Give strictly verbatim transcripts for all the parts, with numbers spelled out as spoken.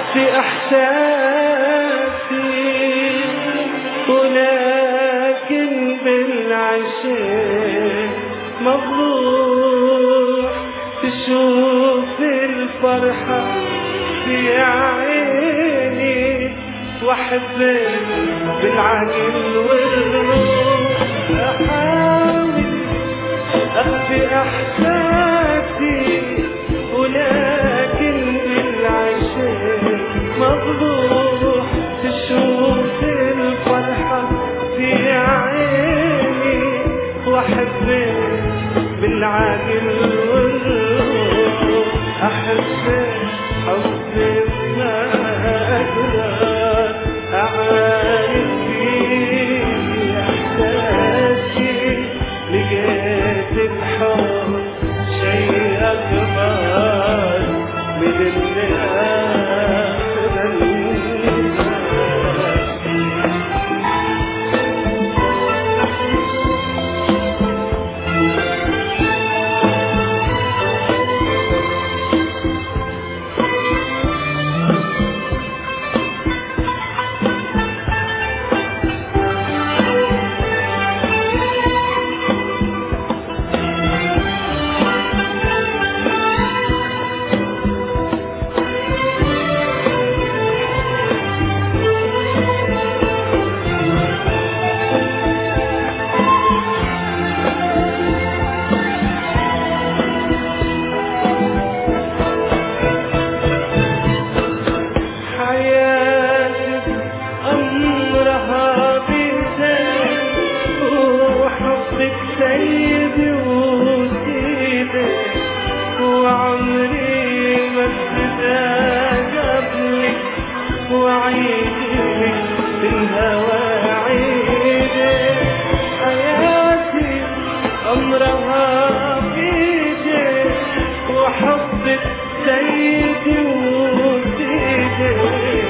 أخفي إحساسي ولكن بالعشق مفضوح تشوف الفرحة في عيني وأحبك بالعقل والروح. أحاول أخفي إحساسي ولكن بالعشق مفضوح تشوف الفرحة في عيني وأحبك بالعقل والروح. أحبك حبك ما أقدر أعاين فيه إحساسي لقيت الحب شيء أكبر من اللي سيدي وسيدك وعمري ما ابتدى قبلك وعيدك بالهوى عيدك. حياتي أمرها بيدك وحبك سيدي وسيدك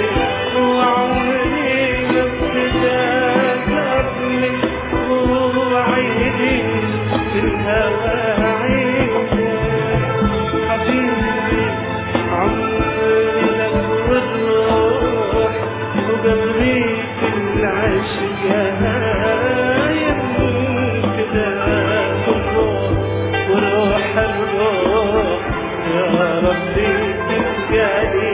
وعمري ما ابتدى قبلك وعيدي بالهوى عيدي. حبيبي عمري لك والروح وقلبي في العشق هايم كده الروح وروح الروح يا ربي تبقى لي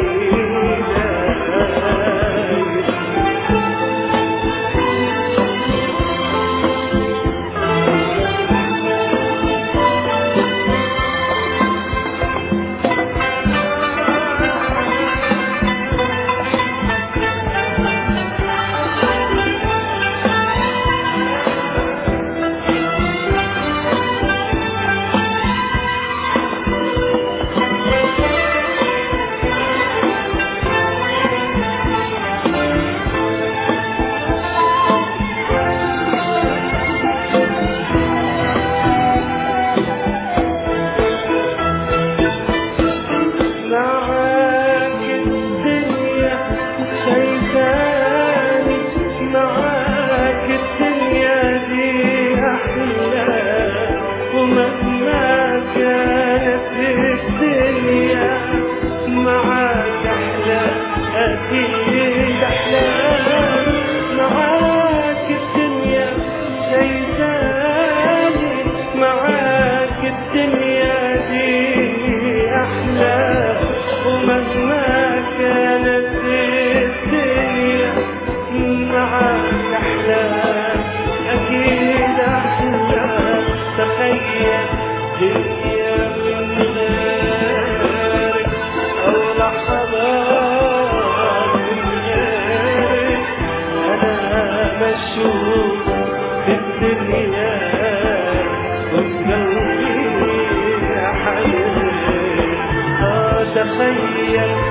أكيد أحلى. معاك الدنيا شي ثاني معاك الدنيا دي أحلى ومهما كانت الدنيا معاك أحلى أكيد أحلى. تخيل دنيا من غيرك أو لحظات مشهور في الدنيا وقلبي يا حبيبي. تخيل